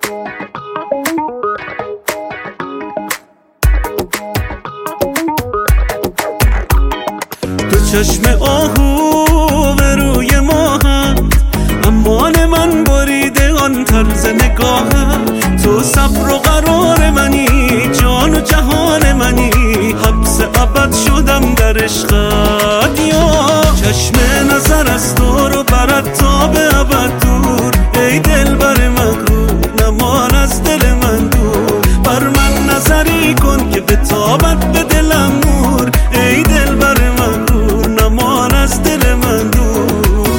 تو چشم آهو به روی ماهت، امان من بریده آن طرز نگاهت. تو صبر و قرار منی، جان و جهان منی، حبس ابد شدم در عشقت. یا چشم نظر از تو رو برد تا به ابد دور، ای دلبر مغرور نمان از دل من دور. بر من نظری کن که بتابد به دلم نور، ای دلبر مغرور نمان از دل من دور.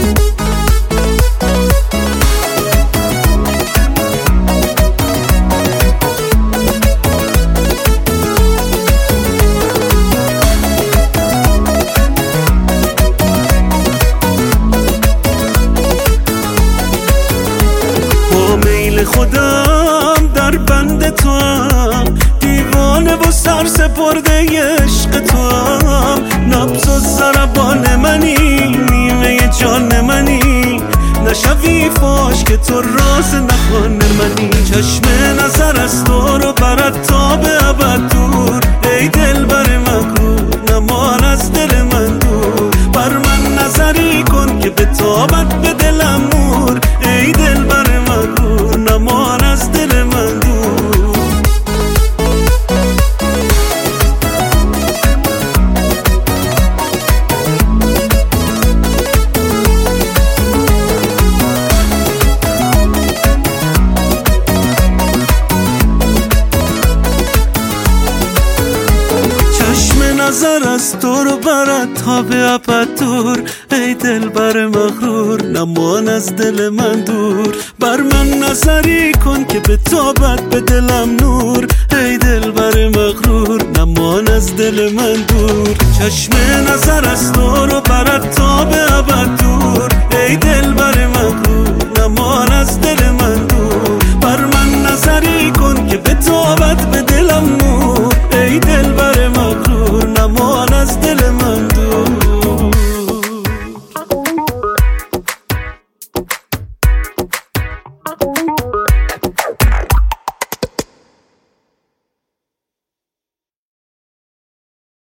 خودم در بند تو هم، دیوانه و سر سپرده عشق تو هم. نبض و ضربان منی، نیمه جان منی، نشوی فاش که تو راز نهان منی. چشم نظر از تو رو برد تا به ابد دور، ای دلبر مغرور نمان از دل من دور. بر من نظری کن که بتابد به دلم نور، ای دلبر مغرور نمان از دل من دور. چشم نظر از تو رو برد تا به ابد دور، ای دلبر مغرور نمان از دل من دور. بر من نظری کن که بتابد به دلم نور، ای دلبر مغرور نمان از دل من دور. چشم نظر از تو رو برد تا به ابد دور، ای دلبر